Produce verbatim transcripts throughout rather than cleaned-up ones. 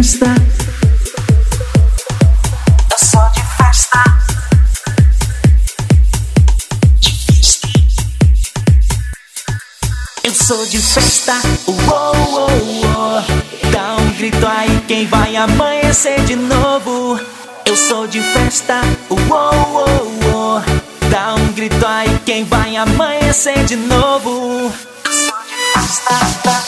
festa. Eu sou de festa. De festa. Eu sou de festa. Uou, uou, uou. Dá um grito aí, quem vai amanhecer de novo. Eu sou de festa. Uou, uou, uou. Dá um grito aí, quem vai amanhecer de novo. Eu sou de festa.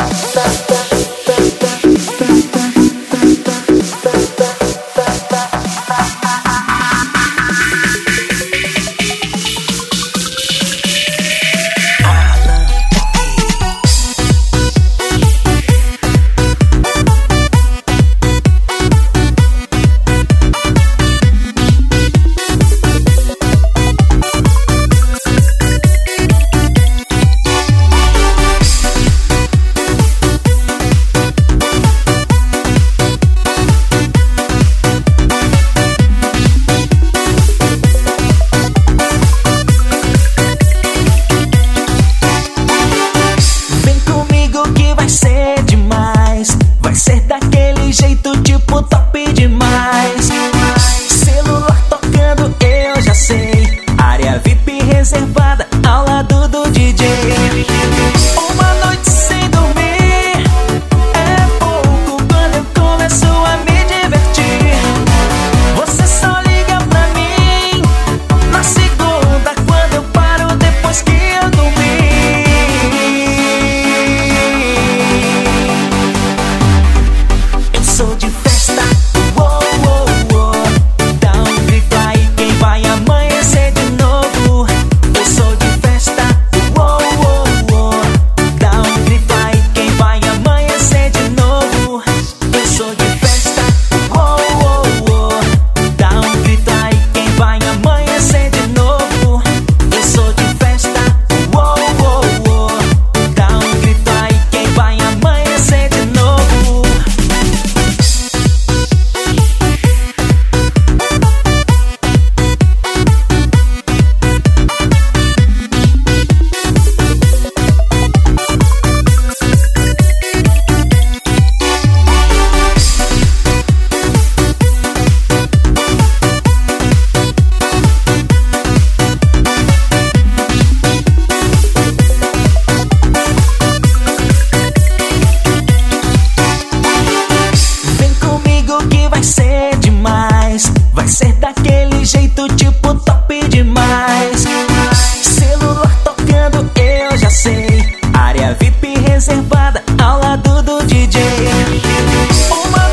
Vai ser daquele jeito tipo top demais. Celular tocando, eu já sei. Área V I P reservada ao lado do D J. Uma noite sem dormir é pouco quando eu começo a me divertir. Você só liga pra mim na segunda, quando eu paro depois que eu dormi. Sou de festa, uou, uou, uou. Dá um grito aí, quem vai amanhecer de novo. Eu sou de festa, uou, uou, uou. Dá um grito aí, quem vai amanhecer de novo. Eu sou de festa, uou, uou, uou. Dá um grito aí, quem vai amanhecer de novo. Eu sou de festa, uou, uou, uou. Dá um grito aí, quem vai amanhecer de novo. Vai ser demais, vai ser daquele jeito tipo top demais. Celular tocando, eu já sei. Área V I P reservada ao lado do D J. Uma